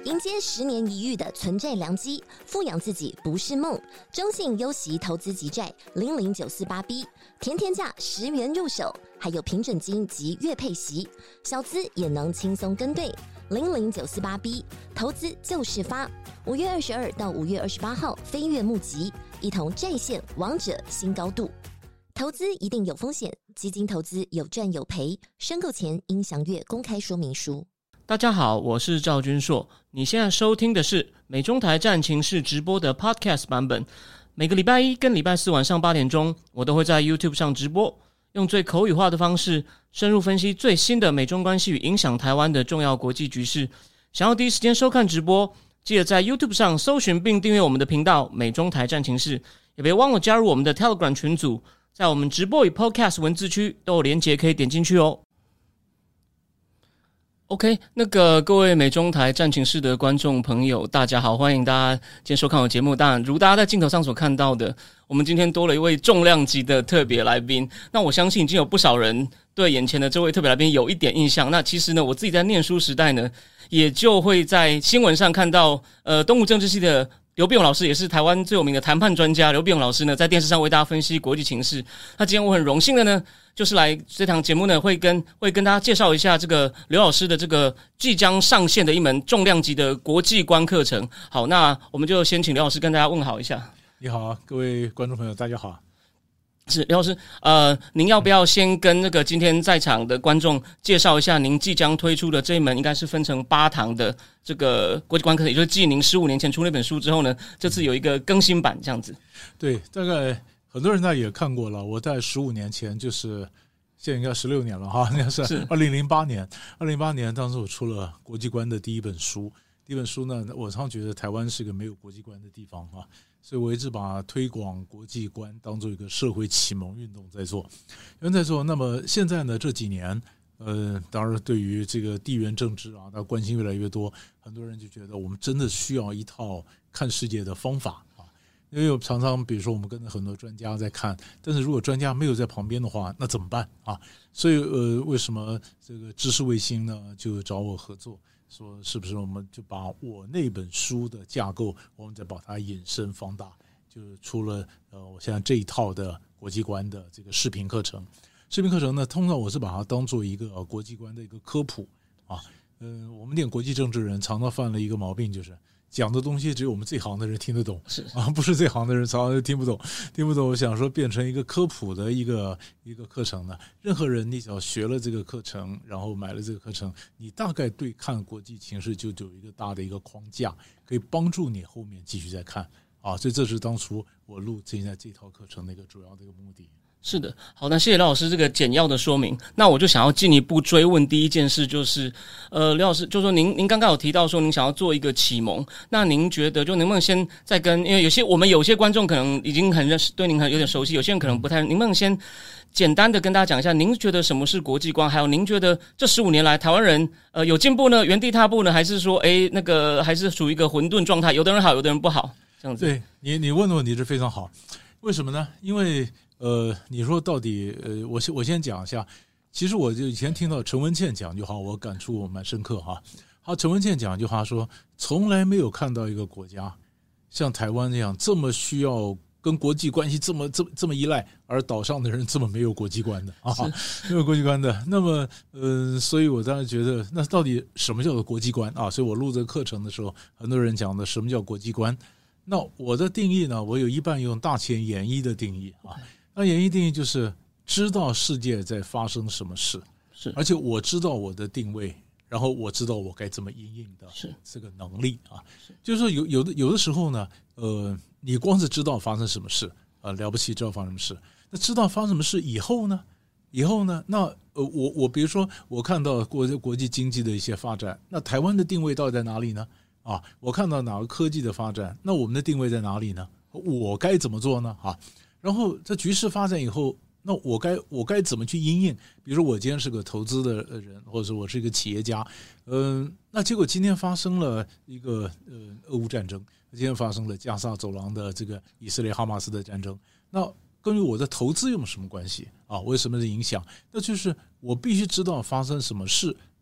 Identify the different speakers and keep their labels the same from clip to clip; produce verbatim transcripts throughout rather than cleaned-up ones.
Speaker 1: 迎接十年一遇的存债良机，富养自己不是梦。中信优息投资级债零零九四八 B， 甜甜价十元入手，还有平准金及月配息，小资也能轻松跟对。零零九四八 B， 投资就是发。五月二十二到五月二十八号飞跃募集，一同债线王者新高度。投资一定有风险，基金投资有赚有赔，申购前应详阅公开说明书。
Speaker 2: 大家好，我是赵君硕，你现在收听的是美中台战情室直播的 Podcast 版本。每个礼拜一跟礼拜四晚上八点钟，我都会在 YouTube 上直播，用最口语化的方式，深入分析最新的美中关系与影响台湾的重要国际局势。想要第一时间收看直播，记得在 YouTube 上搜寻并订阅我们的频道美中台战情室，也别忘了加入我们的 Telegram 群组，在我们直播与 Podcast 文字区都有连结可以点进去哦。OK， 那个各位美中台战情室的观众朋友，大家好，欢迎大家今天收看我的节目。当然，如大家在镜头上所看到的，我们今天多了一位重量级的特别来宾。那我相信已经有不少人对眼前的这位特别来宾有一点印象。那其实呢，我自己在念书时代呢，也就会在新闻上看到，呃，东吴政治系的刘必勇老师，也是台湾最有名的谈判专家刘必勇老师呢，在电视上为大家分析国际情势。那今天我很荣幸的呢，就是来这堂节目呢，会跟会跟大家介绍一下这个刘老师的这个即将上线的一门重量级的国际观课程。好，那我们就先请刘老师跟大家问好一下。
Speaker 3: 你好，各位观众朋友，大家好。
Speaker 2: 是刘老师，呃，您要不要先跟那个今天在场的观众介绍一下您即将推出的这一门应该是分成八堂的这个国际观课程，也就是继您十五年前出那本书之后呢，这次有一个更新版这样子。
Speaker 3: 对，大概很多人大概也看过了。我在十五年前，就是现在应该十六年了哈，应该是二零零八年。二零零八年当时我出了国际观的第一本书。第一本书呢，我常觉得台湾是个没有国际观的地方啊，所以我一直把推广国际观当做一个社会启蒙运动在做，因为在做。那么现在呢，这几年，呃，当然对于这个地缘政治啊，它关心越来越多，很多人就觉得我们真的需要一套看世界的方法啊。因为我常常比如说我们跟很多专家在看，但是如果专家没有在旁边的话，那怎么办啊？所以呃，为什么这个知识卫星呢就找我合作？说是不是我们就把我那本书的架构，我们再把它引申放大，就出了呃我现在这一套的国际观的这个视频课程。视频课程呢，通常我是把它当做一个、呃、国际观的一个科普啊。呃，我们念国际政治人常常犯了一个毛病，就是讲的东西只有我们这行的人听得懂，
Speaker 2: 是
Speaker 3: 啊，不是这行的人常常就听不懂，听不懂。我想说变成一个科普的一个一个课程呢，任何人你只要学了这个课程，然后买了这个课程，你大概对看国际情势就有一个大的一个框架，可以帮助你后面继续再看啊。所以这是当初我录现在这套课程的一个主要的一个目的。
Speaker 2: 是的，好，那谢谢刘老师这个简要的说明。那我就想要进一步追问第一件事，就是呃，刘老师就说您您刚刚有提到说您想要做一个启蒙，那您觉得就能不能先再跟，因为有些我们有些观众可能已经很认识，对您很有点熟悉，有些人可能不太，您能不能先简单的跟大家讲一下，您觉得什么是国际观，还有您觉得这十五年来台湾人呃有进步呢，原地踏步呢，还是说诶那个还是属于一个混沌状态，有的人好，有的人不好，这样子。
Speaker 3: 对，你你问的问题是非常好，为什么呢？因为呃，你说到底，呃，我先我先讲一下。其实我就以前听到陈文茜讲一句话，我感触蛮深刻哈。好，陈文茜讲一句话说，从来没有看到一个国家像台湾这样这么需要跟国际关系这么这么这么依赖，而岛上的人这么没有国际观的啊，没有国际观的。那么，呃，所以我当然觉得，那到底什么叫做国际观啊？所以我录这个课程的时候，很多人讲的什么叫国际观？那我的定义呢，我有一半用大前研一的定义啊。那研一定义就是知道世界在发生什么事，
Speaker 2: 是，
Speaker 3: 而且我知道我的定位，然后我知道我该怎么因应的这个能力啊。就是说有有的有的时候呢，呃，你光是知道发生什么事，呃，了不起知道发生什么事，那知道发生什么事以后呢？以后呢？那呃，我我比如说我看到国国际经济的一些发展，那台湾的定位到底在哪里呢？啊，我看到哪个科技的发展，那我们的定位在哪里呢？我该怎么做呢？啊？然后这局势发展以后，那我该我该怎么去因应？比如说我今天是个投资的人，或者是我是一个企业家，嗯、呃，那结果今天发生了一个呃俄乌战争，今天发生了加沙走廊的这个以色列哈马斯的战争，那跟我的投资有什么关系啊？我有什么的影响？那就是我必须知道发生什么事，然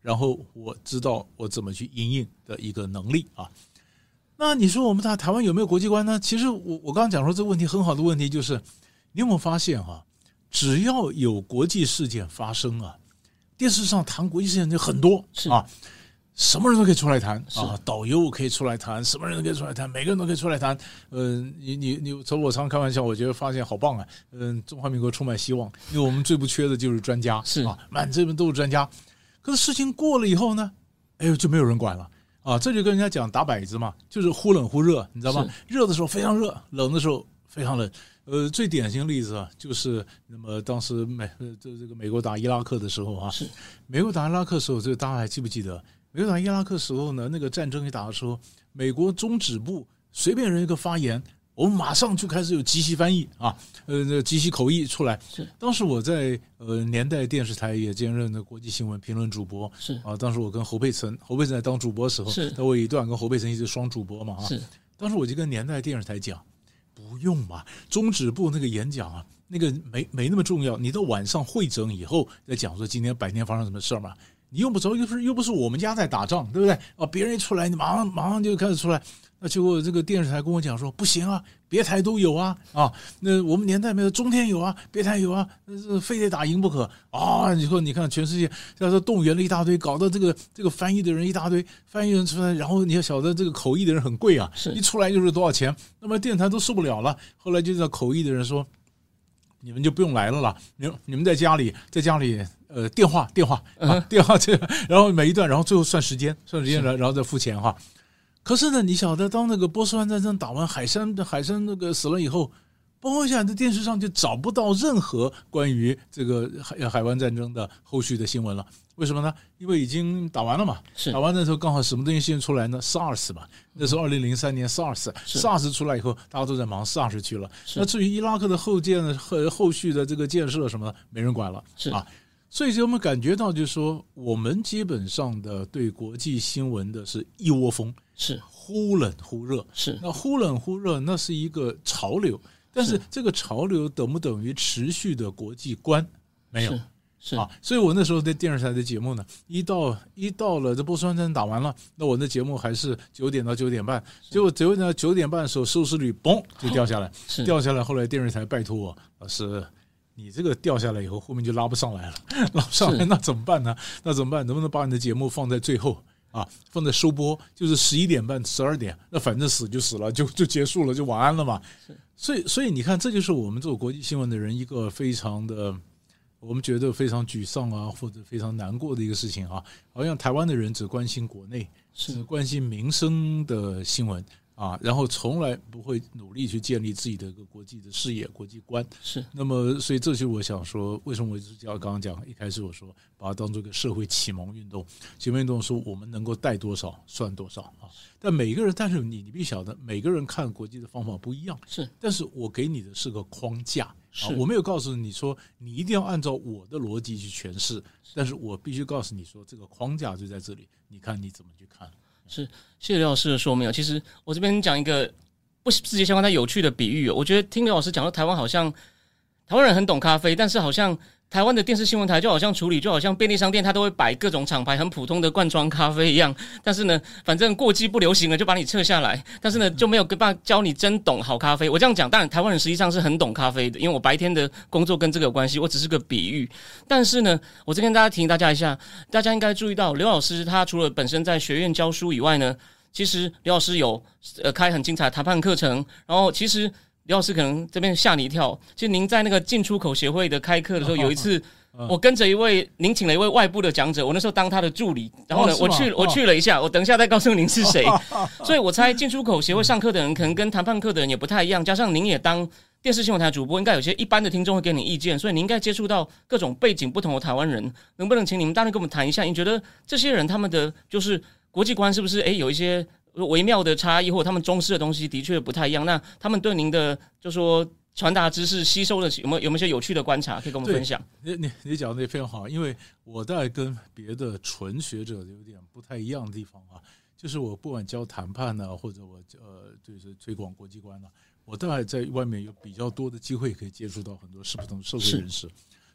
Speaker 3: 然后我知道我怎么去因应的一个能力啊。那你说我们台台湾有没有国际观呢？其实我我刚刚讲说这个问题很好的问题就是，你有没有发现啊，只要有国际事件发生啊，电视上谈国际事件就很多啊，什么人都可以出来谈啊，导游可以出来谈，什么人都可以出来谈，每个人都可以出来谈。嗯、呃，你你你，从我常开玩笑，我觉得发现好棒啊。嗯、呃，中华民国充满希望，因为我们最不缺的就是专家，
Speaker 2: 是啊，
Speaker 3: 满这边都是专家。可是事情过了以后呢，哎呦，就没有人管了。啊，这就跟人家讲打摆子嘛，就是忽冷忽热，你知道吗？热的时候非常热，冷的时候非常冷。呃，最典型的例子啊，就是那么当时美这这个美国打伊拉克的时候啊，是美国打伊拉克的时候，这个大家还记不记得？美国打伊拉克的时候呢，那个战争一打的时候，美国中指部随便人一个发言，我们马上就开始有即席翻译啊，呃，即席口译出来。是，当时我在呃年代电视台也兼任的国际新闻评论主播。是啊，当时我跟侯佩岑，侯佩岑在当主播的时候，是，那我有一段跟侯佩岑一直双主播嘛啊。是，当时我就跟年代电视台讲，不用嘛，中指部那个演讲啊，那个没没那么重要，你到晚上会诊以后再讲说今天白天发生什么事儿嘛。你用不着，又不是又不是我们家在打仗，对不对啊？别人一出来，你马上马上就开始出来。那结果这个电视台跟我讲说，不行啊，别台都有啊啊！那我们年代没有，中天有啊，别台有啊，那非得打赢不可啊！以后你看全世界，要是动员了一大堆，搞得这个这个翻译的人一大堆，翻译人出来，然后你要晓得这个口译的人很贵啊，一出来就是多少钱，那么电视台都受不了了。后来就叫口译的人说，你们就不用来了啦，你你们在家里在家里。呃，电话电话啊，电话这个，然后每一段，然后最后算时间，算时间，然后再付钱哈。可是呢，你晓得，当那个波斯湾战争打完，海参海参那个死了以后，包一下在电视上就找不到任何关于这个海海湾战争的后续的新闻了。为什么呢？因为已经打完了嘛。打完的时候刚好什么东西先出来呢 ？SARS 嘛，那时候二零零三年 SARS，SARS 出来以后，大家都在忙 SARS 去了。那至于伊拉克的后建和后续的这个建设什么的，没人管了。是啊。所以我们感觉到，就是说，我们基本上的对国际新闻的是一窝蜂，是忽冷忽热，是那忽冷忽热，那是一个潮流，但是这个潮流等不等于持续的国际观？没有，是, 是啊。所以我那时候在电视台的节目呢，一到一到了这波斯湾战争打完了，那我的节目还是九点到九点半，结果九点到九点半的时候，收视率嘣就掉下来，是掉下来。后来电视台拜托我，老师。你这个掉下来以后，后面就拉不上来了，拉不上来那怎么办呢？那怎么办？能不能把你的节目放在最后啊？放在收播，就是十一点半、十二点，那反正死就死了，就就结束了，就晚安了嘛。所以，所以你看，这就是我们做国际新闻的人一个非常的，我们觉得非常沮丧啊，或者非常难过的一个事情啊。好像台湾的人只关心国内，只关心民生的新闻。啊，然后从来不会努力去建立自己的一个国际的视野、国际观。是，那么所以这就是我想说，为什么我就要刚刚讲一开始我说把它当做一个社会启蒙运动，启蒙运动说我们能够带多少算多少啊。但每个人，但是你你必须晓得，每个人看国际的方法不一样。是，但是我给你的是个框架。是，我没有告诉你说你一定要按照我的逻辑去诠释，但是我必须告诉你说这个框架就在这里，你看你怎么去看。
Speaker 2: 是，谢谢刘老师的说明。其实我这边讲一个不直接相关但有趣的比喻，我觉得听刘老师讲说台湾好像台湾人很懂咖啡，但是好像台湾的电视新闻台就好像处理就好像便利商店它都会摆各种厂牌很普通的罐装咖啡一样，但是呢反正过季不流行了就把你撤下来，但是呢就没有办法教你真懂好咖啡。我这样讲，当然台湾人实际上是很懂咖啡的，因为我白天的工作跟这个有关系，我只是个比喻。但是呢我这跟大家提醒大家一下，大家应该注意到刘老师他除了本身在学院教书以外呢，其实刘老师有呃开很精彩的谈判课程，然后其实刘老师可能这边吓你一跳，其实您在那个进出口协会的开课的时候，有一次我跟着一位您请了一位外部的讲者，我那时候当他的助理，然后呢、哦、我去我去了一下，我等一下再告诉您是谁。所以我猜进出口协会上课的人可能跟谈判课的人也不太一样，加上您也当电视新闻台主播，应该有些一般的听众会给你意见，所以你应该接触到各种背景不同的台湾人，能不能请你们大概跟我们谈一下，你觉得这些人他们的就是国际观是不是诶有一些微妙的差异，或者他们重视的东西的确不太一样？那他们对您的就说传达知识吸收的有没有有没有一些有趣的观察可以跟我们分享？
Speaker 3: 你你你讲的也非常好，因为我在跟别的纯学者有点不太一样的地方啊，就是我不管教谈判呢、啊，或者我呃就是推广国际观呢、啊，我大概在外面有比较多的机会可以接触到很多不同社会人士。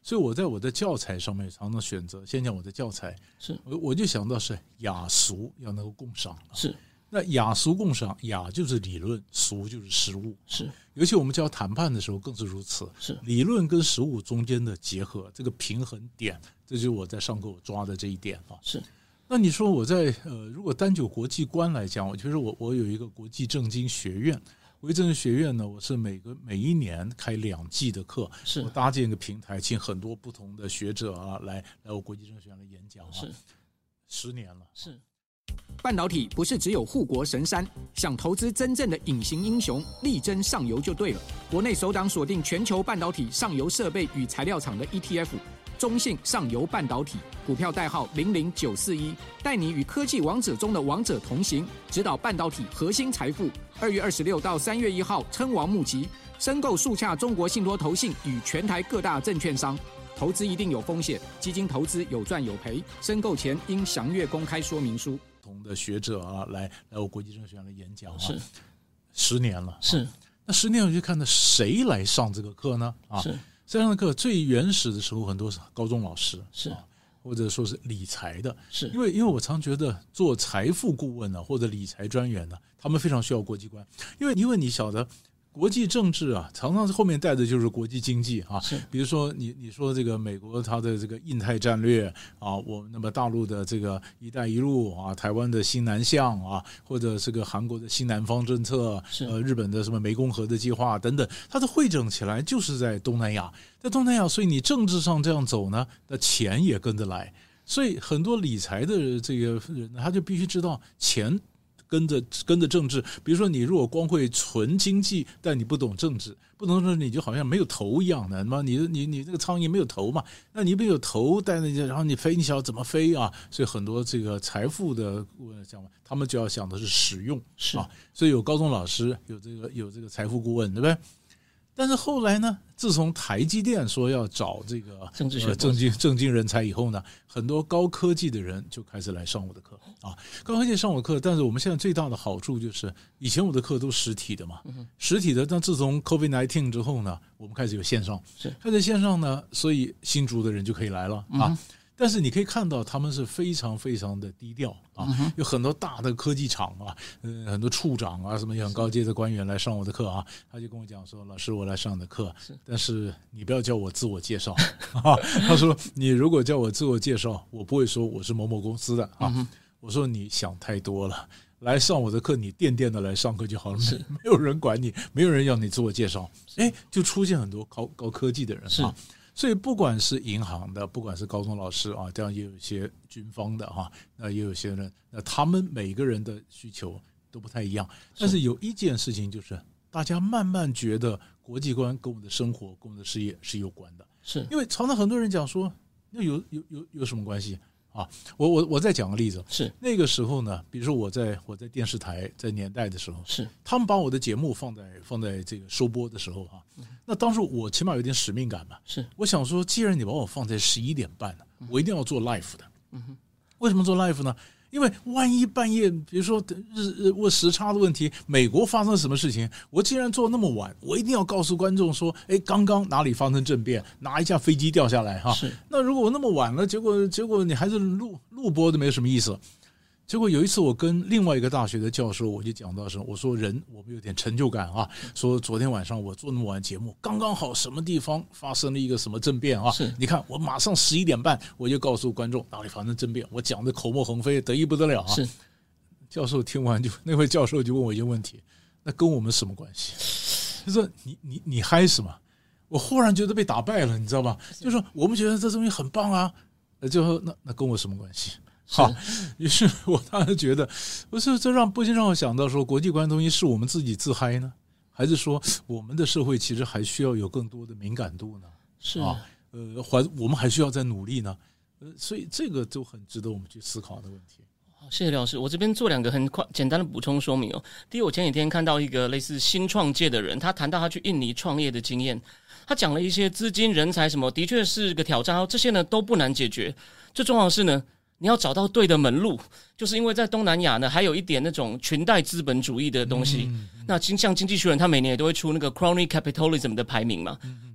Speaker 3: 所以我在我的教材上面常常选择，先讲我的教材，
Speaker 2: 是
Speaker 3: 我我就想到是雅俗要能够共赏，
Speaker 2: 是。
Speaker 3: 那雅俗共赏，雅就是理论，俗就是实务，
Speaker 2: 是。
Speaker 3: 尤其我们教谈判的时候更是如此，
Speaker 2: 是
Speaker 3: 理论跟实务中间的结合，这个平衡点，这就是我在上课我抓的这一点啊。
Speaker 2: 是。
Speaker 3: 那你说我在呃，如果单就国际观来讲，我觉得我我有一个国际政经学院，国际政经学院呢，我是每个每一年开两季的课，
Speaker 2: 是
Speaker 3: 我搭建一个平台，请很多不同的学者啊来来我国际政经学院来演讲啊，
Speaker 2: 是
Speaker 3: 十年了，
Speaker 2: 是。
Speaker 4: 半导体不是只有护国神山，想投资真正的隐形英雄，力争上游就对了。国内首档锁定全球半导体上游设备与材料厂的 E T F， 中信上游半导体，股票代号零零九四一，带你与科技王者中的王者同行，指导半导体核心财富。二月二十六到三月一号，称王募集，申购速洽中国信托投信与全台各大证券商。投资一定有风险，基金投资有赚有赔，申购前应详阅公开说明书。
Speaker 3: 不同的学者啊，来来我国际政经学院来演讲啊，
Speaker 2: 是
Speaker 3: 十年了，
Speaker 2: 是。
Speaker 3: 那十年我就看到谁来上这个课呢？啊，
Speaker 2: 是
Speaker 3: 这样的课最原始的时候，很多是高中老师，
Speaker 2: 是、
Speaker 3: 啊，或者说是理财的，
Speaker 2: 是
Speaker 3: 因为因为我常觉得做财富顾问呢，或者理财专员呢，他们非常需要国际观，因为因为你晓得。国际政治啊，常常后面带的就是国际经济啊。比如说你你说这个美国它的这个印太战略啊，我那么大陆的这个“一带一路”啊，台湾的新南向啊，或者这个韩国的新南方政策，呃，日本的什么湄公河的计划等等，它的汇整起来就是在东南亚，在东南亚，所以你政治上这样走呢，那钱也跟着来，所以很多理财的这个人他就必须知道钱。跟着跟着政治，比如说你如果光会纯经济，但你不懂政治，不懂政治你就好像没有头一样的，嘛，你你你这个苍蝇没有头嘛，那你没有头，但是然后你飞，你想要怎么飞啊？所以很多这个财富的顾问讲，他们就要想的是实用，
Speaker 2: 是
Speaker 3: 啊，所以有高中老师，有这个有这个财富顾问，对不对？但是后来呢，自从台积电说要找这个
Speaker 2: 政治学、
Speaker 3: 呃、政经政经人才以后呢，很多高科技的人就开始来上我的课啊。高科技上我的课，但是我们现在最大的好处就是，以前我的课都实体的嘛，嗯、实体的。但自从 COVID 十九 之后呢，我们开始有线上，
Speaker 2: 是
Speaker 3: 开始线上呢，所以新竹的人就可以来了啊。嗯但是你可以看到他们是非常非常的低调啊，嗯、有很多大的科技厂啊，呃，很多处长啊，什么很高阶的官员来上我的课啊，他就跟我讲说，老师我来上你的课，但是你不要叫我自我介绍啊。他说你如果叫我自我介绍，我不会说我是某某公司的啊。嗯、我说你想太多了，来上我的课，你垫垫的来上课就好了，没没有人管你，没有人要你自我介绍，哎，就出现很多高高科技的人啊。所以不管是银行的，不管是高中老师啊，这样也有一些军方的哈，那也有一些人，那他们每个人的需求都不太一样。但是有一件事情就是，大家慢慢觉得国际观跟我们的生活、跟我们的事业是有关的。
Speaker 2: 是
Speaker 3: 因为常常很多人讲说，那有有有有什么关系？啊，我我我再讲个例子，
Speaker 2: 是
Speaker 3: 那个时候呢，比如说我在我在电视台在年代的时候，
Speaker 2: 是他
Speaker 3: 们把我的节目放在放在这个收播的时候啊，嗯、那当时我起码有点使命感嘛，
Speaker 2: 是我
Speaker 3: 想说，既然你把我放在十一点半了，我一定要做 live 的。嗯哼，为什么做 live 呢？因为万一半夜，比如说日日或时差的问题，美国发生什么事情，我既然做那么晚，我一定要告诉观众说，哎，刚刚哪里发生政变，哪一架飞机掉下来哈。
Speaker 2: 是。
Speaker 3: 那如果我那么晚了，结果结果你还是录录播都没什么意思。结果有一次我跟另外一个大学的教授，我就讲到说，我说人我们有点成就感啊，说昨天晚上我做那么晚节目，刚刚好什么地方发生了一个什么政变啊，你看我马上十一点半我就告诉观众哪里发生政变，我讲的口沫横飞，得意不得了啊。
Speaker 2: 是。
Speaker 3: 教授听完就那位教授就问我一个问题，那跟我们什么关系？就说你你你嗨什么？我忽然觉得被打败了，你知道吧？就说我们觉得这东西很棒啊，就说那那跟我什么关系？好，于是我当然觉得，不是这让不禁让我想到说，国际观东西是我们自己自嗨呢，还是说我们的社会其实还需要有更多的敏感度呢？
Speaker 2: 是
Speaker 3: 啊，呃，还我们还需要再努力呢，呃，所以这个都很值得我们去思考的问题。
Speaker 2: 谢谢廖老师，我这边做两个很快简单的补充说明哦。第一，我前几天看到一个类似新创界的人，他谈到他去印尼创业的经验，他讲了一些资金、人才什么，的确是个挑战，这些呢都不难解决。最重要的是呢，你要找到对的门路，就是因为在东南亚呢，还有一点那种裙带资本主义的东西。嗯嗯、那像经济学人，他每年也都会出那个 crony capitalism 的排名嘛。嗯嗯、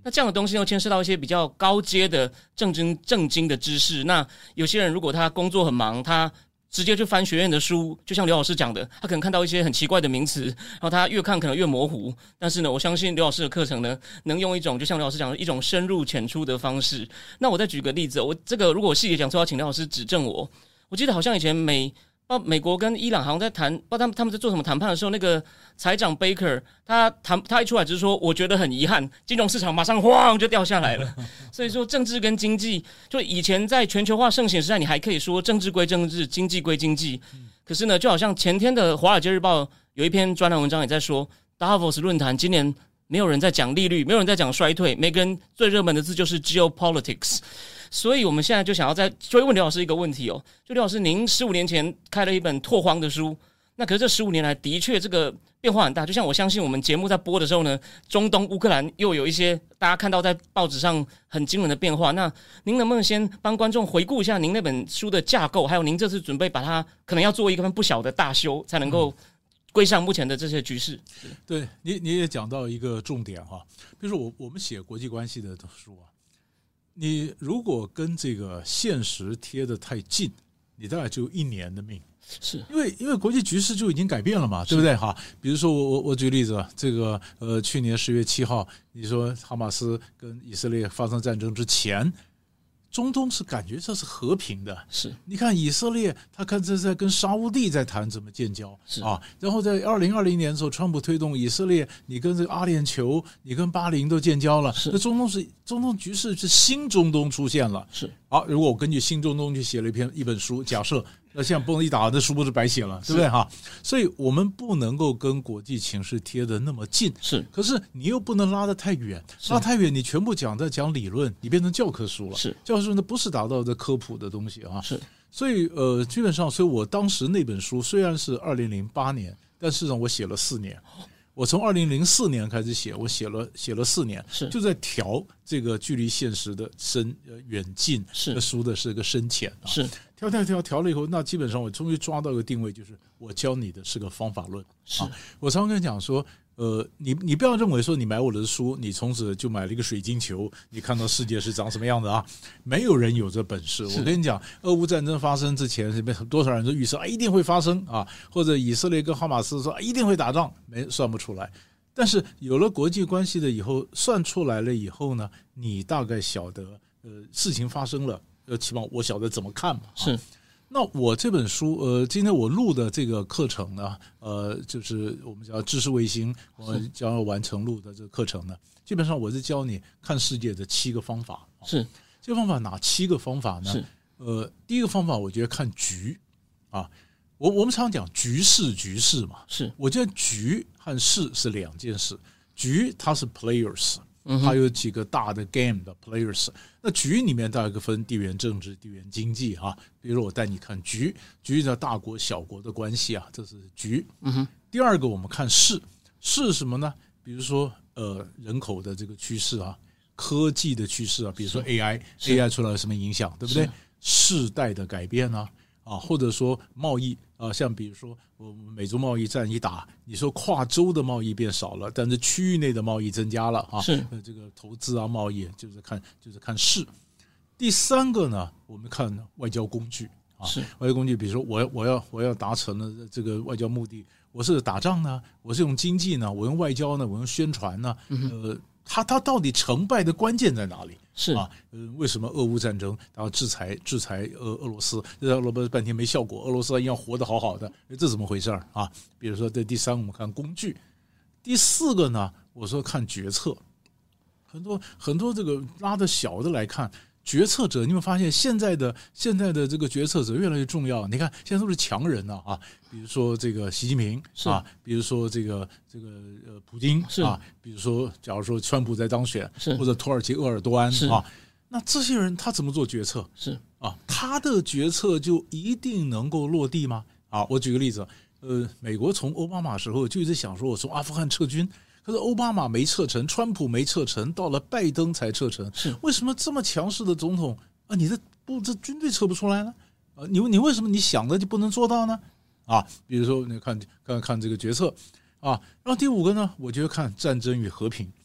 Speaker 2: 那这样的东西又牵涉到一些比较高阶的政经政经的知识。那有些人如果他工作很忙，他直接去翻学院的书，就像刘老师讲的，他可能看到一些很奇怪的名词，然后他越看可能越模糊。但是呢，我相信刘老师的课程呢，能用一种就像刘老师讲的一种深入浅出的方式。那我再举个例子，我这个如果细节讲错，要请刘老师指正我。我记得好像以前美美国跟伊朗好像在谈，不知道他们他们在做什么谈判的时候，那个财长 Baker 他谈他一出来只是说，我觉得很遗憾，金融市场马上晃就掉下来了。所以说政治跟经济，就以前在全球化盛行时代，你还可以说政治归政治，经济归经济。可是呢，就好像前天的《华尔街日报》有一篇专栏文章也在说，达沃斯论坛今年没有人在讲利率，没有人在讲衰退，每个人最热门的字就是 geopolitics。所以我们现在就想要再追问刘老师一个问题哦，就刘老师，您十五年前开了一本拓荒的书，那可是这十五年来的确这个变化很大。就像我相信我们节目在播的时候呢，中东乌克兰又有一些大家看到在报纸上很惊人的变化。那您能不能先帮观众回顾一下您那本书的架构，还有您这次准备把它可能要做一个不小的大修，才能够归上目前的这些局势？
Speaker 3: 对，你你也讲到一个重点哈，比如说我我们写国际关系的书啊。你如果跟这个现实贴得太近，你大概只有一年的命，
Speaker 2: 是
Speaker 3: 因为因为国际局势就已经改变了嘛，对不对？哈，比如说我我我举例子，这个呃，去年十月七号，你说哈马斯跟以色列发生战争之前，中东是感觉这是和平的，
Speaker 2: 是。你
Speaker 3: 看以色列，他看这在跟沙烏地在谈怎么建交，
Speaker 2: 是
Speaker 3: 啊。然后在二零二零年的时候，川普推动以色列，你跟这个阿联酋，你跟巴林都建交了，
Speaker 2: 是。
Speaker 3: 那中东是中东局势是新中东出现了，
Speaker 2: 是。
Speaker 3: 好，如果我根据新中东去写了一篇一本书，假设。那现在蹦一打，这书不是白写了，对不对哈？所以我们不能够跟国际情势贴得那么近，
Speaker 2: 是。
Speaker 3: 可是你又不能拉得太远，拉太远，你全部讲在讲理论，你变成教科书了。
Speaker 2: 是，
Speaker 3: 教科书呢不是达到这科普的东西啊。
Speaker 2: 是。
Speaker 3: 所以呃，基本上，所以我当时那本书虽然是二零零八年，但事实上我写了四年。我从二零零四年开始写，我写了写了四年，
Speaker 2: 是
Speaker 3: 就在调这个距离现实的深呃远近，
Speaker 2: 是
Speaker 3: 书的是个深浅、啊，
Speaker 2: 是
Speaker 3: 调调调调了以后，那基本上我终于抓到一个定位，就是我教你的是个方法论。
Speaker 2: 是、
Speaker 3: 啊、我常常跟你讲说，呃，你你不要认为说你买我的书，你从此就买了一个水晶球，你看到世界是长什么样的啊？没有人有这本事。我跟你讲，俄乌战争发生之前，多少人都预测、啊、一定会发生啊，或者以色列跟哈马斯说、啊、一定会打仗，没算不出来。但是有了国际关系的以后，算出来了以后呢，你大概晓得，呃，事情发生了，呃，起码我晓得怎么看嘛。
Speaker 2: 是。
Speaker 3: 那我这本书，呃，今天我录的这个课程呢，呃，就是我们叫知识卫星，我们将要完成录的这个课程呢，基本上我是教你看世界的七个方法。
Speaker 2: 是。
Speaker 3: 这个方法哪七个方法呢？
Speaker 2: 是。
Speaker 3: 呃，第一个方法我觉得看局啊。我我们常讲局势局势嘛，
Speaker 2: 是。
Speaker 3: 我觉得局和势是两件事。局它是 players，
Speaker 2: 嗯，
Speaker 3: 它有几个大的 game 的 players。那局里面大概分地缘政治、地缘经济啊。比如说我带你看局，局的大国小国的关系啊，这是局。
Speaker 2: 嗯哼。
Speaker 3: 第二个我们看势，势什么呢？比如说呃人口的这个趋势啊，科技的趋势啊，比如说 A I，A I 出来有什么影响，对不对？世代的改变啊。啊，或者说贸易啊，像比如说我们美洲贸易战一打，你说跨州的贸易变少了，但是区域内的贸易增加了啊。
Speaker 2: 是，
Speaker 3: 这个投资啊，贸易就是看就是看势。第三个呢，我们看外交工具啊，
Speaker 2: 是
Speaker 3: 外交工具，比如说我我要我要达成了这个外交目的，我是打仗呢，我是用经济呢，我用外交呢，我用宣传呢，呃。他他到底成败的关键在哪里？
Speaker 2: 是
Speaker 3: 啊，呃，为什么俄乌战争然后制裁制裁俄俄罗斯，俄罗斯半天没效果，俄罗斯要活得好好的，这怎么回事啊？比如说，这第三我们看工具，第四个呢，我说看决策，很多很多这个拉的小的来看。决策者，你有没有发现现在的现在的这个决策者越来越重要？你看现在都是强人了啊，比如说这个习近平啊，比如说这个这个呃普京啊，比如说假如说川普在当选，或者土耳其鄂尔多安啊，那这些人他怎么做决策？
Speaker 2: 是
Speaker 3: 啊，他的决策就一定能够落地吗？啊，我举个例子，呃，美国从奥巴马时候就一直想说，我从阿富汗撤军。可是奥巴马没撤成，川普没撤成，到了拜登才撤成。
Speaker 2: 是
Speaker 3: 为什么这么强势的总统啊，你的不这军队撤不出来呢？啊，你你为什么你想的就不能做到呢？啊，比如说你看看看这个决策啊，然后第五个呢，我觉得看战争与和平。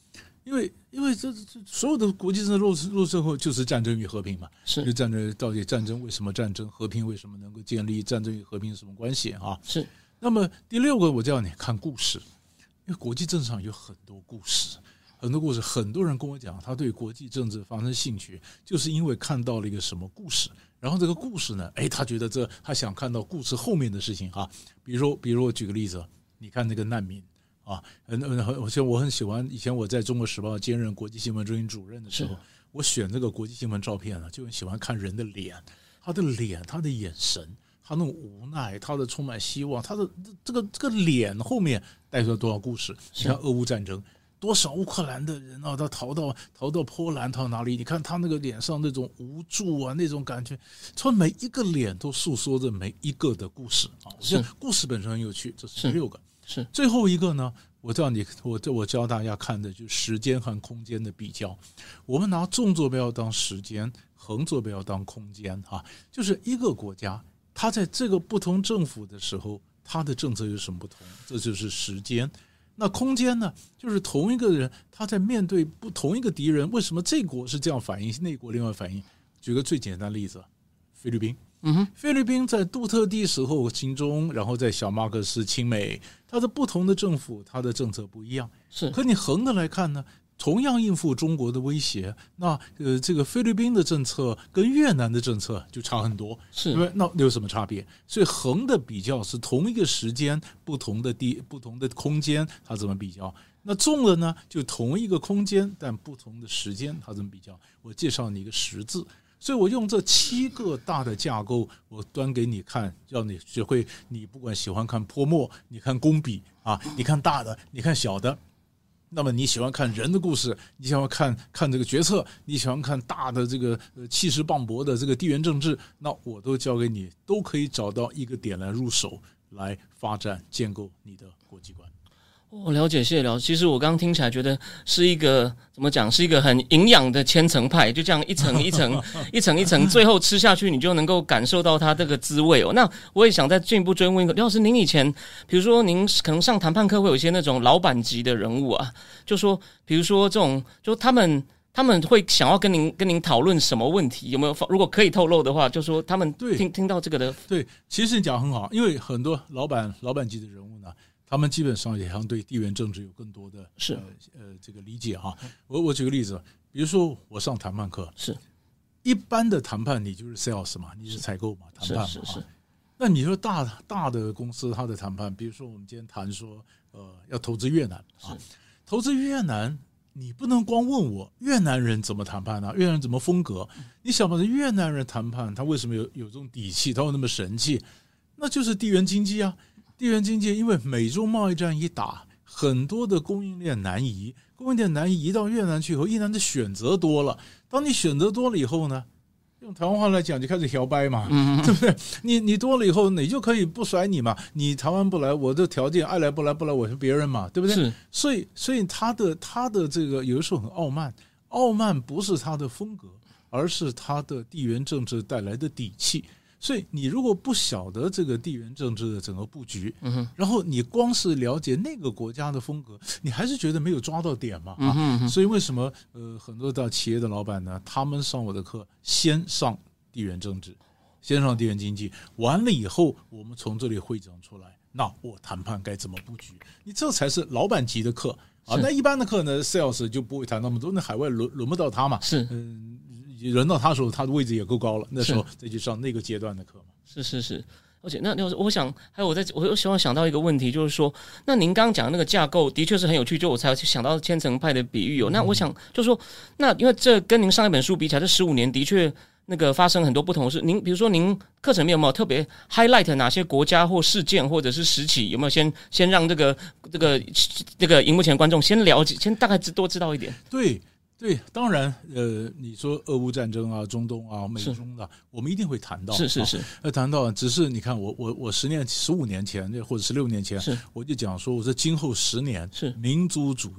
Speaker 3: 因为因为这这所有的国际政治落落最后就是战争与和平嘛，
Speaker 2: 是，
Speaker 3: 就战争到底战争为什么战争，和平为什么能够建立，战争与和平有什么关系啊？
Speaker 2: 是。
Speaker 3: 那么第六个，我叫你看故事，因为国际政治上有很多故事。很多故事，很多人跟我讲，他对国际政治发生兴趣，就是因为看到了一个什么故事，然后这个故事呢，哎，他觉得这他想看到故事后面的事情啊。比如说，比如我举个例子，你看那个难民啊，很很，像我很喜欢，以前我在中国时报兼任国际新闻中心主任的时候，我选这个国际新闻照片呢，就很喜欢看人的脸，他的脸，他的眼神，他那种无奈，他的充满希望，他的这个这个脸后面带出了多少故事？你看俄乌战争。多少乌克兰的人啊，他逃到逃到波兰，逃到哪里？你看他那个脸上那种无助啊，那种感觉，从每一个脸都诉说着每一个的故事啊。我觉得故事本身很有趣，这是第六个。
Speaker 2: 是
Speaker 3: 最后一个呢，我叫你，我我教大家看的就是时间和空间的比较。我们拿纵坐标当时间，横坐标当空间啊，就是一个国家，它在这个不同政府的时候，它的政策有什么不同？这就是时间。那空间呢？就是同一个人，他在面对不同一个敌人，为什么这国是这样反应，那国另外反应？举个最简单的例子，菲律宾。
Speaker 2: 嗯哼，
Speaker 3: 菲律宾在杜特地时候亲中，然后在小马可斯亲美，它的不同的政府，它的政策不一样。
Speaker 2: 是，
Speaker 3: 可你横的来看呢？同样应付中国的威胁，那呃，这个菲律宾的政策跟越南的政策就差很多，
Speaker 2: 是
Speaker 3: 因为那有什么差别？所以横的比较是同一个时间、不同的地、不同的空间，它怎么比较？那纵的呢，就同一个空间但不同的时间，它怎么比较？我介绍你一个十字，所以我用这七个大的架构，我端给你看，让你学会。你不管喜欢看泼墨，你看工笔啊，你看大的，你看小的。那么你喜欢看人的故事，你喜欢看看这个决策，你喜欢看大的这个气势磅礴的这个地缘政治，那我都教给你，都可以找到一个点来入手，来发展建构你的国际观。
Speaker 2: 我、哦、了解，谢谢了解。其实我刚刚听起来觉得是一个怎么讲，是一个很营养的千层派，就这样一层一层一层一层，最后吃下去你就能够感受到它这个滋味哦。那我也想再进一步追问一个，刘老师，您以前比如说您可能上谈判课会有一些那种老板级的人物啊，就说比如说这种，就他们他们会想要跟您跟您讨论什么问题？有没有？如果可以透露的话，就说他们听听到这个的。
Speaker 3: 对，其实你讲很好，因为很多老板老板级的人物呢。他们基本上也相对地缘政治有更多的
Speaker 2: 是
Speaker 3: 呃呃这个理解哈。我我举个例子，比如说我上谈判课，
Speaker 2: 是
Speaker 3: 一般的谈判你就是 sales 嘛，你是采购嘛，谈判嘛。
Speaker 2: 是是是。
Speaker 3: 那你说大大的公司它的谈判，比如说我们今天谈说呃要投资越南啊，投资越南，你不能光问我越南人怎么谈判啊，越南人怎么风格？你想把越南人谈判，他为什么有有这种底气，他有那么神气？那就是地缘经济啊。地缘经济，因为美中贸易战一打，很多的供应链南移，供应链南移移到越南去以后，越南的选择多了。当你选择多了以后呢，用台湾话来讲，就开始摇摆嘛，嗯、对不对？你你多了以后，你就可以不甩你嘛。你台湾不来，我的条件爱来不来不来，我是别人嘛，对不对？
Speaker 2: 是。
Speaker 3: 所以所以他的他的这个有的时候很傲慢，傲慢不是他的风格，而是他的地缘政治带来的底气。所以你如果不晓得这个地缘政治的整个布局，嗯哼，然后你光是了解那个国家的风格，你还是觉得没有抓到点嘛啊、嗯哼哼。所以为什么呃很多大企业的老板呢，他们上我的课先上地缘政治，先上地缘经济，完了以后我们从这里汇整出来，那我谈判该怎么布局？你这才是老板级的课啊。那一般的课呢 ，sales 就不会谈那么多，那海外轮轮不到他嘛。
Speaker 2: 是，
Speaker 3: 嗯。轮到他的时候，他的位置也够高了，那时候再去上那个阶段的课嘛。
Speaker 2: 是是是，而且那我想还有我在我又希望想到一个问题，就是说，那您刚刚讲的那个架构的确是很有趣，就我才想到千层派的比喻哦。那我想就是说，那因为这跟您上一本书比起来，这十五年的确那个发生很多不同的事。您比如说，您课程里面有没有特别 highlight 哪些国家或事件或者是时期？有没有先先让这个这个这个荧幕前的观众先了解，先大概多知道一点？
Speaker 3: 对。对，当然，呃，你说俄乌战争啊、中东啊、美中的，我们一定会谈到，
Speaker 2: 是是是，
Speaker 3: 呃，谈到，只是你看，我我我十年、十五年前或者十六年前，我就讲说，我说今后十年，
Speaker 2: 是
Speaker 3: 民族主义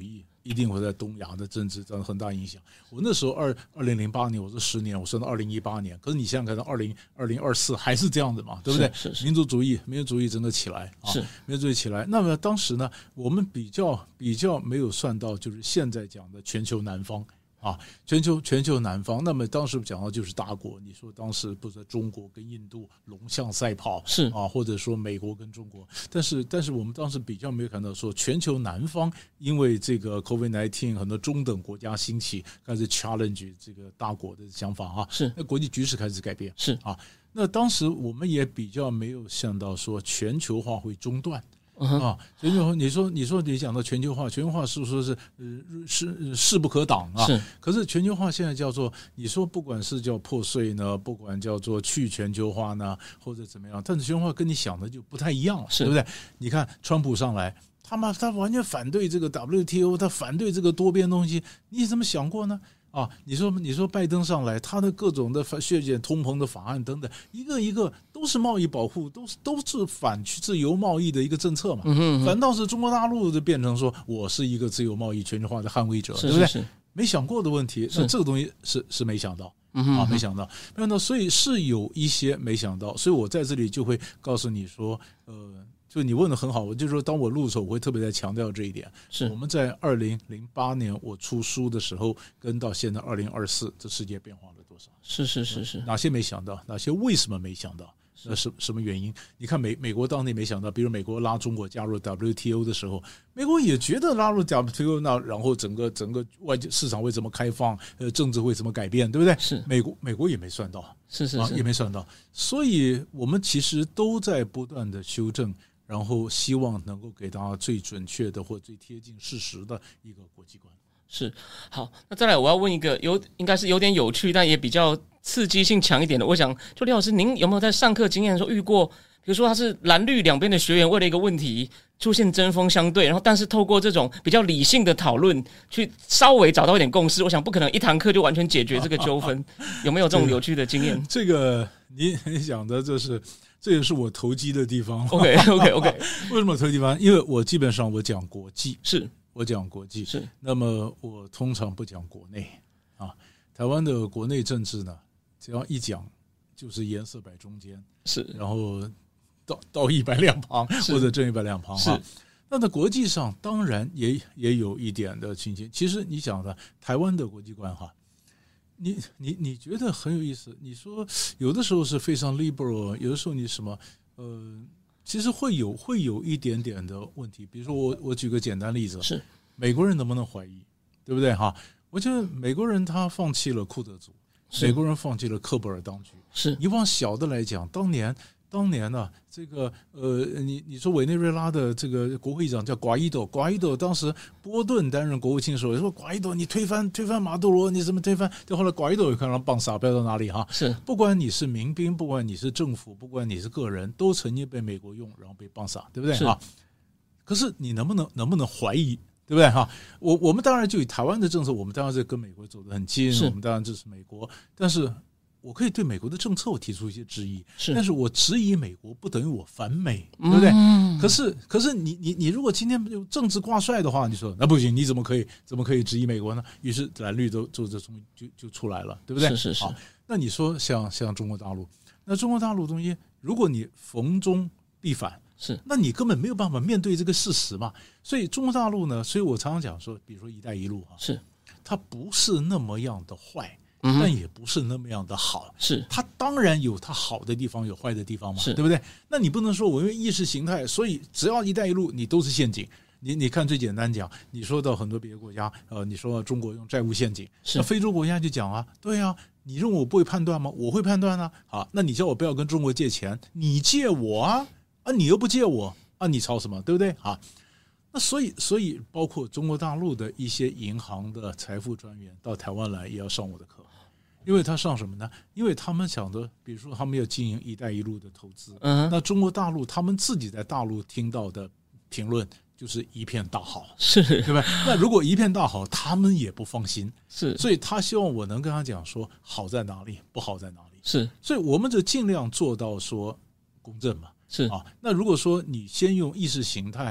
Speaker 3: 一定会在东亚的政治造成很大影响。我那时候二二零零八年，我说十年，我算到二零一八年。可是你想想看，到二零二零二四还是这样子嘛，对不对？
Speaker 2: 是是是
Speaker 3: 民族主义，民族主义真的起来啊，
Speaker 2: 是
Speaker 3: 民族主义起来。那么当时呢，我们比较比较没有算到，就是现在讲的全球南方。啊，全球全球南方，那么当时讲到就是大国，你说当时不是中国跟印度龙象赛跑
Speaker 2: 是
Speaker 3: 啊，或者说美国跟中国，但是但是我们当时比较没有看到说全球南方，因为这个 COVID 十九 很多中等国家兴起，开始 challenge 这个大国的想法啊，
Speaker 2: 是
Speaker 3: 那国际局势开始改变，
Speaker 2: 是
Speaker 3: 啊，那当时我们也比较没有想到说全球化会中断。
Speaker 2: 嗯、
Speaker 3: 啊，全球化，你说你说你讲到全球化，全球化是说是呃是势不可挡啊。
Speaker 2: 是，
Speaker 3: 可是全球化现在叫做，你说不管是叫破碎呢，不管叫做去全球化呢，或者怎么样，但是全球化跟你想的就不太一样了，对不对？你看川普上来，他妈他完全反对这个 W T O， 他反对这个多边东西，你怎么想过呢？啊，你说你说拜登上来，他的各种的削减通膨的法案等等，一个一个都是贸易保护，都是都是反自由贸易的一个政策嘛。
Speaker 2: 嗯哼嗯哼，
Speaker 3: 反倒是中国大陆就变成说我是一个自由贸易全球化的捍卫者，
Speaker 2: 是是是，
Speaker 3: 对不对？没想过的问题，那这个东西是是没想到。
Speaker 2: 嗯哼，
Speaker 3: 啊，没想到，没想到，所以是有一些没想到，所以我在这里就会告诉你说，呃。就你问的很好，我就说当我入手，我会特别在强调这一点。
Speaker 2: 是我
Speaker 3: 们在二零零八年我出书的时候，跟到现在二零二四，这世界变化了多少？
Speaker 2: 是是是是，
Speaker 3: 哪些没想到？哪些为什么没想到？那是什么原因？你看美美国当地没想到，比如美国拉中国加入 W T O 的时候，美国也觉得拉入 W T O， 那然后整个整个外界市场会怎么开放，呃，政治会怎么改变，对不对？
Speaker 2: 是美
Speaker 3: 国美国也没算到，
Speaker 2: 是是是、
Speaker 3: 啊，也没算到，所以我们其实都在不断的修正。然后希望能够给大家最准确的或最贴近事实的一个国际观。
Speaker 2: 是，好，那再来我要问一个有应该是有点有趣但也比较刺激性强一点的，我想就李老师您有没有在上课经验的时候遇过，比如说他是蓝绿两边的学员为了一个问题出现针锋相对，然后但是透过这种比较理性的讨论去稍微找到一点共识，我想不可能一堂课就完全解决这个纠纷，有没有这种有趣的经验？
Speaker 3: 这个你你讲的这是这也是我投机的地方。
Speaker 2: OK OK OK，
Speaker 3: 为什么投机地方？因为我基本上我讲国际，
Speaker 2: 是
Speaker 3: 我讲国际，
Speaker 2: 是。
Speaker 3: 那么我通常不讲国内啊。台湾的国内政治呢，只要一讲就是颜色摆中间，
Speaker 2: 是，
Speaker 3: 然后道道义摆两旁，或者正义摆两旁哈。那在国际上当然也也有一点的情形。其实你讲的台湾的国际观哈。你你你觉得很有意思？你说有的时候是非常 liberal， 有的时候你什么呃，其实会有会有一点点的问题。比如说我我举个简单例子，
Speaker 2: 是
Speaker 3: 美国人能不能怀疑，对不对哈？我觉得美国人他放弃了库德族，美国人放弃了克布尔当局。
Speaker 2: 是
Speaker 3: 你往小的来讲，当年。当年呢、啊，这个呃，你你说委内瑞拉的这个国会议长叫瓜伊多，瓜伊多当时波顿担任国务卿的时候说，瓜伊多你推翻推翻马杜罗，你怎么推翻？就后来瓜伊多有看到棒撒不知道到哪里哈。
Speaker 2: 是，
Speaker 3: 不管你是民兵，不管你是政府，不管你是个人，都曾经被美国用，然后被棒撒，对不对啊？可是你能不能能不能怀疑？对不对哈？我我们当然就以台湾的政策，我们当然是跟美国走得很近，我们当然支持美国，但是。我可以对美国的政策我提出一些质疑，
Speaker 2: 是，
Speaker 3: 但是我质疑美国不等于我反美，对不对？
Speaker 2: 嗯、
Speaker 3: 可是，可是你你你如果今天有政治挂帅的话，你说那不行，你怎么可以怎么可以质疑美国呢？于是蓝绿都就这东西就就出来了，对不对？
Speaker 2: 是是是。
Speaker 3: 好，那你说像像中国大陆，那中国大陆东西，如果你逢中必反，
Speaker 2: 是，
Speaker 3: 那你根本没有办法面对这个事实嘛。所以中国大陆呢，所以我常常讲说，比如说“一带一路”哈，
Speaker 2: 是，
Speaker 3: 它不是那么样的坏。但也不是那么样的好，
Speaker 2: 是
Speaker 3: 它当然有它好的地方，有坏的地方嘛，
Speaker 2: 是
Speaker 3: 对不对？那你不能说我因为意识形态，所以只要一带一路你都是陷阱。你你看最简单讲，你说到很多别的国家，呃，你说中国用债务陷阱，那非洲国家就讲啊，对啊，你认为我不会判断吗？我会判断啊，好，那你叫我不要跟中国借钱，你借我啊，啊，你又不借我啊，你吵什么，对不对啊？那所以，所以包括中国大陆的一些银行的财富专员到台湾来也要上我的课。因为他上什么呢？因为他们想的，比如说他们要经营“一带一路”的投资，
Speaker 2: 嗯，
Speaker 3: 那中国大陆他们自己在大陆听到的评论就是一片大好，
Speaker 2: 是，
Speaker 3: 对吧？那如果一片大好，他们也不放心，
Speaker 2: 是，
Speaker 3: 所以他希望我能跟他讲说好在哪里，不好在哪里，
Speaker 2: 是，
Speaker 3: 所以我们就尽量做到说公正嘛，
Speaker 2: 是
Speaker 3: 啊。那如果说你先用意识形态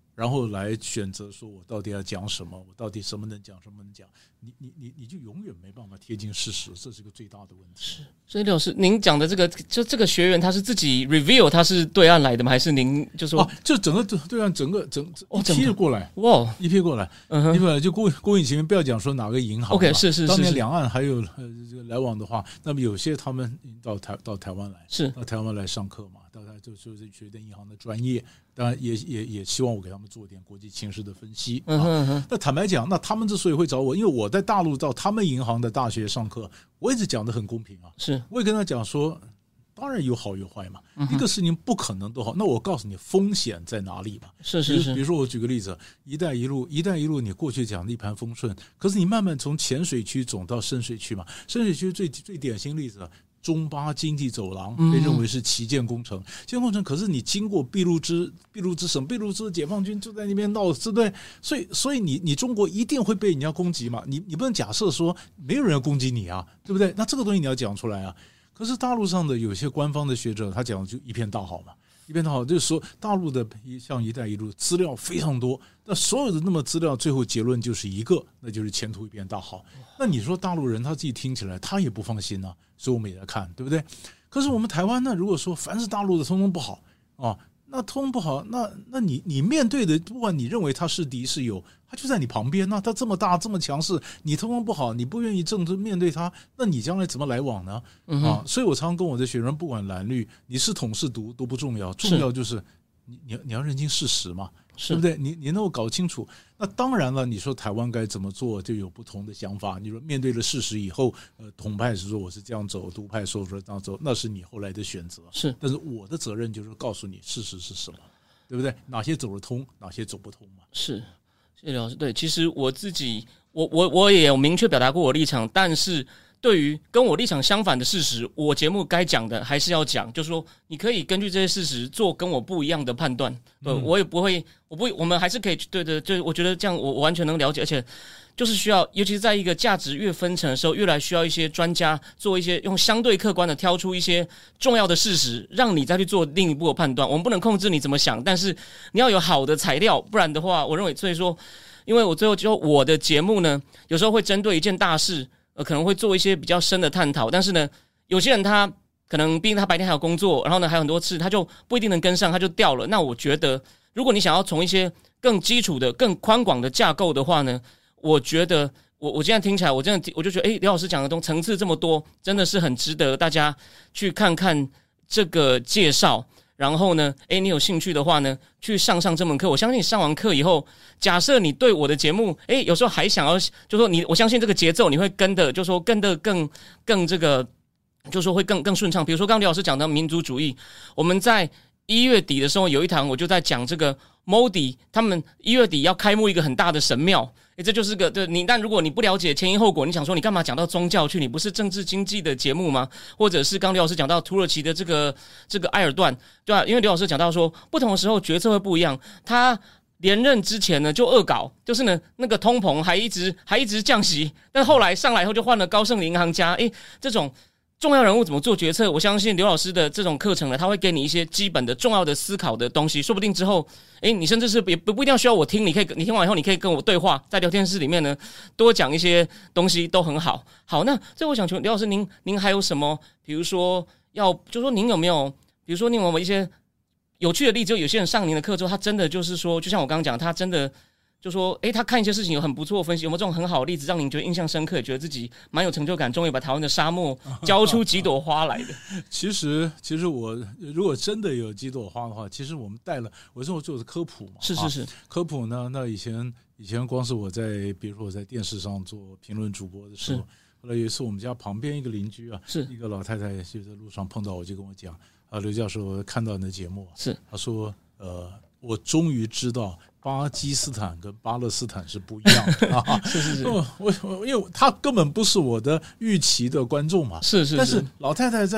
Speaker 3: 然后来选择说我到底要讲什么，我到底什么能讲，什么能讲，你你你你就永远没办法贴近事实，这是个最大的问题。
Speaker 2: 是，所以刘老师，您讲的这个，就这个学员他是自己 reveal 他是对岸来的吗？还是您就说，
Speaker 3: 啊、就整个对岸整个整一批过来，
Speaker 2: 哇，
Speaker 3: 一批过来，嗯哼，因为就郭郭颖前面不要讲说哪个银行
Speaker 2: ，OK， 是是是，
Speaker 3: 当年两岸还有呃这个来往的话，那么有些他们到台到台湾来，
Speaker 2: 是
Speaker 3: 到台湾来上课嘛，到台就就是学点银行的专业。当然也也也希望我给他们做点国际情势的分析。嗯哼哼，那坦白讲，那他们之所以会找我，因为我在大陆到他们银行的大学上课，我一直讲得很公平啊。
Speaker 2: 是，
Speaker 3: 我也跟他讲说，当然有好有坏嘛，嗯、一个事情不可能都好。那我告诉你风险在哪里吧。
Speaker 2: 是是是。
Speaker 3: 比如说我举个例子，一带一路，一带一路你过去讲的一帆风顺，可是你慢慢从浅水区走到深水区嘛，深水区最最典型例子。中巴经济走廊被认为是旗舰工程，嗯、旗舰工程可是你经过俾路支俾路支省，俾路支解放军就在那边闹，对不对？所以所以你你中国一定会被人家攻击嘛？你你不能假设说没有人要攻击你啊，对不对？那这个东西你要讲出来啊。可是大陆上的有些官方的学者，他讲的就一片大好嘛。一边好，就是说大陆的像一带一路资料非常多，那所有的那么资料最后结论就是一个，那就是前途一片大好。那你说大陆人他自己听起来他也不放心啊，所以我们也在看，对不对？可是我们台湾呢，如果说凡是大陆的通通不好啊，那通通不好，那那你你面对的，不管你认为他是敌是友，他就在你旁边，那他这么大这么强势，你通通不好，你不愿意正面对他，那你将来怎么来往呢？嗯、啊，所以我常常跟我的学生，不管蓝绿，你是统是独都不重要，重要就是你你你要认清事实嘛，对不对？你你能够搞清楚。那当然了，你说台湾该怎么做，就有不同的想法。你说面对了事实以后，呃，统派是说我是这样走，独派说说这样走，那是你后来的选择。
Speaker 2: 是，
Speaker 3: 但是我的责任就是告诉你事实是什么，对不对？哪些走得通，哪些走不通嘛？
Speaker 2: 是。谢谢刘老师。对，其实我自己，我我我也有明确表达过我的立场，但是对于跟我立场相反的事实，我节目该讲的还是要讲，就是说你可以根据这些事实做跟我不一样的判断。对、嗯，我也不会，我不会，我们还是可以对的，就是我觉得这样我我完全能了解，而且就是需要，尤其是在一个价值越分层的时候，越来需要一些专家做一些用相对客观的挑出一些重要的事实，让你再去做另一步的判断。我们不能控制你怎么想，但是你要有好的材料，不然的话，我认为，所以说，因为我最后就我的节目呢，有时候会针对一件大事，呃，可能会做一些比较深的探讨，但是呢，有些人他可能毕竟他白天还有工作，然后呢还有很多次，他就不一定能跟上，他就掉了。那我觉得，如果你想要从一些更基础的、更宽广的架构的话呢，我觉得我我现在听起来，我真的我就觉得，哎，刘老师讲的东西层次这么多，真的是很值得大家去看看这个介绍。然后呢，哎，你有兴趣的话呢，去上上这门课。我相信你上完课以后，假设你对我的节目，哎，有时候还想要，就说你，我相信这个节奏你会跟的，就说跟的更更这个，就说会更更顺畅。比如说刚刚刘老师讲的民族主义，我们在一月底的时候有一堂，我就在讲这个 Modi 他们一月底要开幕一个很大的神庙。欸、这就是个对你，但如果你不了解前因后果，你想说你干嘛讲到宗教去？你不是政治经济的节目吗？或者是刚刘老师讲到土耳其的这个这个埃尔段，对吧、啊？因为刘老师讲到说，不同的时候决策会不一样。他连任之前呢就恶搞，就是呢那个通膨还一直还一直降息，但后来上来以后就换了高盛银行家，诶，这种重要人物怎么做决策？我相信刘老师的这种课程呢，他会给你一些基本的重要的思考的东西，说不定之后，诶，你甚至是也不不一定要需要我听，你可以你听完以后，你可以跟我对话，在聊天室里面呢多讲一些东西都很好。好，那这我想请问刘老师，您您还有什么？比如说要，就说您有没有，比如说您有没有一些有趣的例子？有些人上您的课之后，他真的就是说，就像我刚刚讲，他真的。就说，诶，他看一些事情有很不错的分析，有没有这种很好的例子，让您觉得印象深刻，也觉得自己蛮有成就感，终于把台湾的沙漠浇出几朵花来的？
Speaker 3: 其实，其实我如果真的有几朵花的话，其实我们带了，我说我做的科普嘛，
Speaker 2: 是是是，
Speaker 3: 科普呢，那以前以前光是我在，比如说我在电视上做评论主播的时候，后来有一次我们家旁边一个邻居啊，
Speaker 2: 是
Speaker 3: 一个老太太就在路上碰到我，就跟我讲啊，刘教授，我看到你的节目，
Speaker 2: 是
Speaker 3: 他说，呃，我终于知道。巴基斯坦跟巴勒斯坦是不一样的啊！
Speaker 2: 是是是，
Speaker 3: 我我因为他根本不是我的预期的观众嘛，
Speaker 2: 是是是。
Speaker 3: 但是老太太在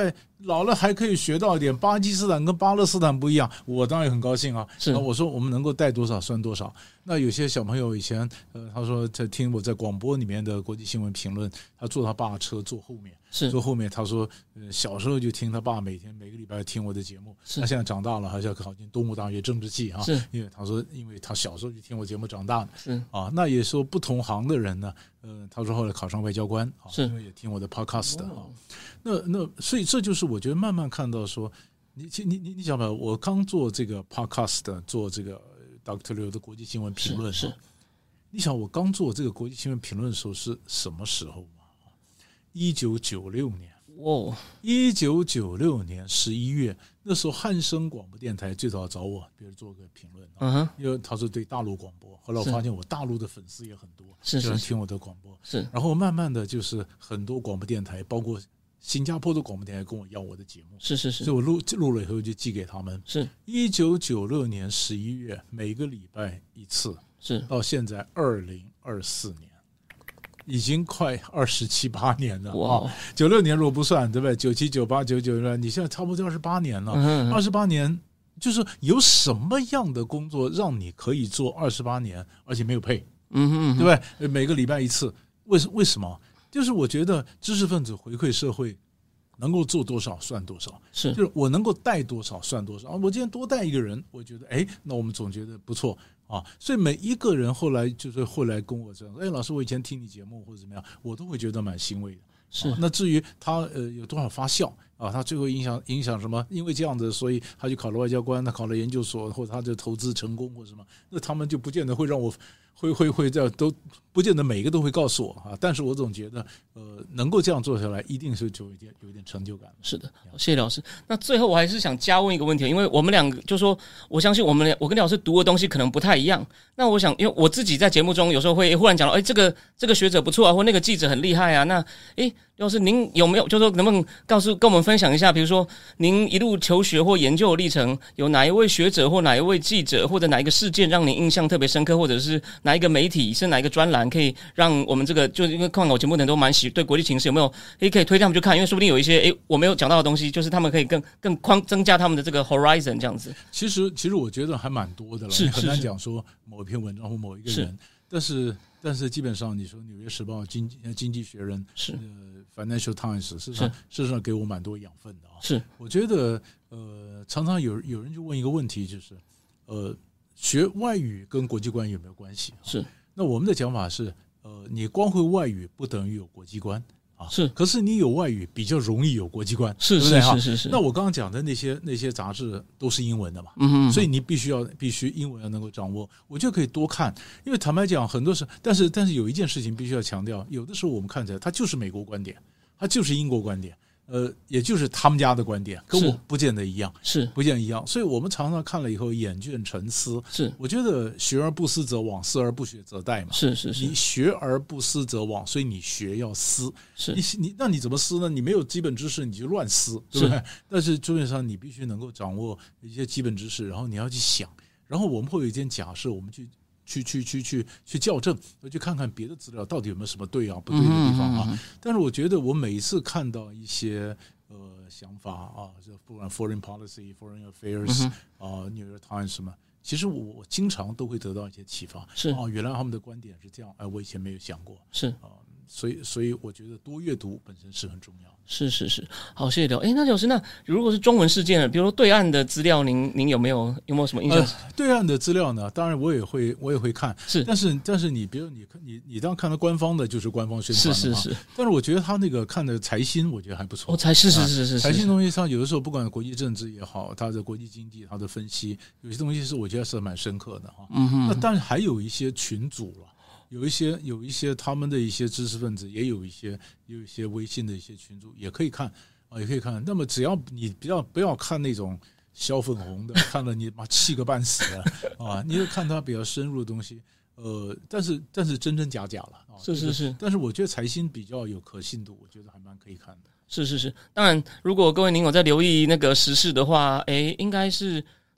Speaker 3: 老了还可以学到一点，巴基斯坦跟巴勒斯坦不一样，我当然也很高兴啊。那我说我们能够带多少算多少。那有些小朋友以前呃，他说在听我在广播里面的国际新闻评论，他坐他爸车坐后面，
Speaker 2: 是
Speaker 3: 坐后面，他说呃小时候就听他爸每天每个礼拜听我的节目，他现在长大了还是要考进东吴大学政治系啊，
Speaker 2: 是
Speaker 3: 因为他说因为他小时候就听我节目长大的，
Speaker 2: 是
Speaker 3: 啊，那也说不同行的人呢，呃，他说后来考上外交官啊，
Speaker 2: 是
Speaker 3: 因为也听我的 podcast 啊，
Speaker 2: 哦、
Speaker 3: 那那所以这就是我觉得慢慢看到说，你你你你想吧，我刚做这个 podcast 做这个 doctor Liu 的国际新闻评论
Speaker 2: 是。是
Speaker 3: 你想我刚做这个国际新闻评论的时候是什么时候吗？一九九六年，
Speaker 2: 哇，
Speaker 3: 一九九六年十一月，那时候汉声广播电台最早找我，比如做个评论，
Speaker 2: 嗯哼，
Speaker 3: 因为他是对大陆广播，后来我发现我大陆的粉丝也很多，
Speaker 2: 是是
Speaker 3: 听我的广播，
Speaker 2: 是，
Speaker 3: 然后慢慢的就是很多广播电台，包括新加坡的广播电台跟我要我的节目，
Speaker 2: 是是是，
Speaker 3: 所以我录录了以后就寄给他们，
Speaker 2: 是，
Speaker 3: 一九九六年十一月，每个礼拜一次。
Speaker 2: 是
Speaker 3: 到现在二零二四年，已经快二十七八年了啊！九六年如果不算，对不对？九七、九八、九九，你现在差不多二十八年了。二十八年，就是有什么样的工作让你可以做二十八年，而且没有配？
Speaker 2: 嗯哼，
Speaker 3: 对不对？每个礼拜一次，为为什么？就是我觉得知识分子回馈社会。能够做多少算多少，
Speaker 2: 是
Speaker 3: 就是我能够带多少算多少。我今天多带一个人，我觉得哎，那我们总觉得不错啊。所以每一个人后来就是后来跟我这样，哎，老师，我以前听你节目或者怎么样，我都会觉得蛮欣慰的。
Speaker 2: 是、
Speaker 3: 啊、那至于他呃有多少发酵啊，他最后影响影响什么？因为这样子，所以他就考了外交官，他考了研究所，或者他就投资成功或什么，那他们就不见得会让我会会会这样，都不见得每个都会告诉我啊。但是我总觉得呃能够这样做下来，一定是就有一点有一点成就感。
Speaker 2: 是的，谢谢老师。那最后我还是想加问一个问题，因为我们两个就说，我相信我们我跟老师读的东西可能不太一样。那我想，因为我自己在节目中有时候会忽然讲到，哎，这个这个学者不错啊，或那个记者很厉害啊。那哎，要是您有没有，就说能不能告诉跟我们分享一下，比如说您一路求学或研究的历程，有哪一位学者或哪一位记者或者哪一个事件让你印象特别深刻，或者是哪一个媒体是哪一个专栏可以让我们这个，就因为看我节目的人都蛮喜对国际情势有没有诶可以推荐他们去看，因为说不定有一些诶我没有讲到的东西，就是他们可以更更宽增加他们的这个 horizon 这样子。
Speaker 3: 其实其实我觉得还蛮多的了，
Speaker 2: 是
Speaker 3: 很难讲说某一篇文章或某一个人，但是但是基本上你说《纽约时报》、经经济学人
Speaker 2: 是。
Speaker 3: 呃 Financial Times 事实上事实上给我蛮多养分的啊。
Speaker 2: 是，
Speaker 3: 我觉得呃，常常有有人就问一个问题，就是呃，学外语跟国际观有没有关系？
Speaker 2: 是。
Speaker 3: 那我们的讲法是，呃，你光会外语不等于有国际观啊。
Speaker 2: 是。
Speaker 3: 可是你有外语比较容易有国际观，
Speaker 2: 是是是是是。
Speaker 3: 那我刚刚讲的那些那些杂志都是英文的嘛，
Speaker 2: 嗯哼，
Speaker 3: 所以你必须要必须英文要能够掌握。我觉得可以多看，因为坦白讲，很多时，但是但是有一件事情必须要强调，有的时候我们看起来它就是美国观点。他就是英国观点，呃，也就是他们家的观点，跟我不见得一样，
Speaker 2: 是
Speaker 3: 不见得一样。所以我们常常看了以后眼倦沉思。
Speaker 2: 是，
Speaker 3: 我觉得学而不思则罔，思而不学则殆嘛。
Speaker 2: 是是是，
Speaker 3: 你学而不思则罔，所以你学要思。
Speaker 2: 是，
Speaker 3: 你你那你怎么思呢？你没有基本知识，你就乱思，对不对？但是基本上你必须能够掌握一些基本知识，然后你要去想，然后我们会有一件假设，我们去。去去去去去校正，去看看别的资料到底有没有什么对啊不对的地方啊。嗯嗯嗯但是我觉得我每一次看到一些呃想法啊，就不管 foreign policy、foreign affairs 啊、嗯呃、，New York Times 什么，其实我我经常都会得到一些启发。
Speaker 2: 是
Speaker 3: 哦，原来他们的观点是这样，哎，我以前没有想过。
Speaker 2: 是
Speaker 3: 啊、呃，所以所以我觉得多阅读本身是很重要的。
Speaker 2: 是是是，好，谢谢刘。哎，那老师，那如果是中文事件，比如说对岸的资料，您您有没有有没有什么印象？呃、
Speaker 3: 对岸的资料呢？当然我也会我也会看，
Speaker 2: 是，
Speaker 3: 但是但是你比如你你你当看到官方的，就是官方宣传的
Speaker 2: 是是是。
Speaker 3: 但是我觉得他那个看的财新，我觉得还不错。
Speaker 2: 哦，财是是是是
Speaker 3: 财新东西上有的时候不管国际政治也好，他的国际经济他的分析，有些东西是我觉得是蛮深刻的哈。
Speaker 2: 嗯哼。
Speaker 3: 那当然还有一些群组了。有一些有一些他们的一些知识分子，也有一些也有一些微信的一些群组，也可以看啊，也可以看。那么只要你不要不要看那种小粉红的，看了你妈气个半死的啊！你就看他比较深入的东西，呃，但是但是真真假假了啊。
Speaker 2: 是是是。
Speaker 3: 但是我觉得财新比较有可信度，我觉得还蛮可以看的。
Speaker 2: 是是是。当然，如果各位您有在留意那个时事的话，哎，应该是。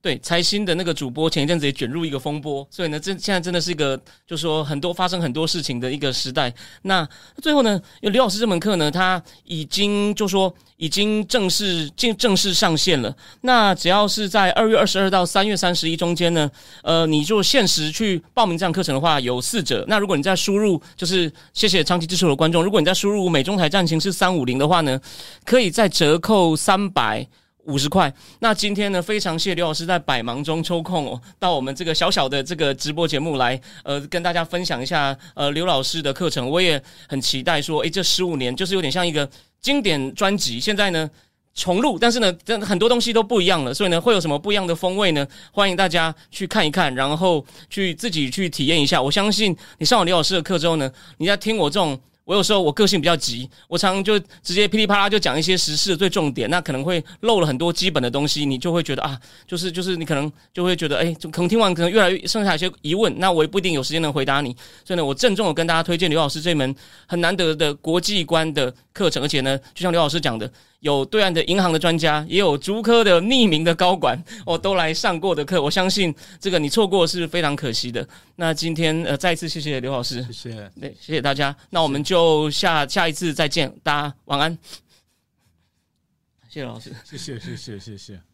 Speaker 2: 对，财新的那个主播前一阵子也卷入一个风波，所以呢，这现在真的是一个就说很多发生很多事情的一个时代。那最后呢，有刘老师这门课呢，他已经就说已经正式进正式上线了。那只要是在二月二十二到三月三十一中间呢，呃，你就限时去报名这堂课程的话，有四折。那如果你在输入，就是谢谢长期支持我的观众，如果你在输入美中台战情是三五零的话呢，可以再折扣三百。五十块。那今天呢，非常谢谢刘老师在百忙中抽空哦，到我们这个小小的这个直播节目来，呃，跟大家分享一下呃刘老师的课程。我也很期待说，诶，这十五年就是有点像一个经典专辑，现在呢重录，但是呢，很多东西都不一样了，所以呢，会有什么不一样的风味呢？欢迎大家去看一看，然后去自己去体验一下。我相信你上完刘老师的课之后呢，你在听我这种。我有时候我个性比较急，我常常就直接噼里啪啦就讲一些时事的最重点，那可能会漏了很多基本的东西，你就会觉得啊，就是就是你可能就会觉得，哎，可能听完可能越来越剩下一些疑问，那我也不一定有时间能回答你，所以呢，我郑重的跟大家推荐刘老师这门很难得的国际观的课程，而且呢，就像刘老师讲的，有对岸的银行的专家，也有竹科的匿名的高管，哦，都来上过的课，我相信这个你错过是非常可惜的。那今天呃，再一次谢谢刘老师，
Speaker 3: 谢谢，
Speaker 2: 对，谢谢大家。那我们就下下一次再见，大家晚安。谢谢老师，
Speaker 3: 谢谢，谢谢，谢谢。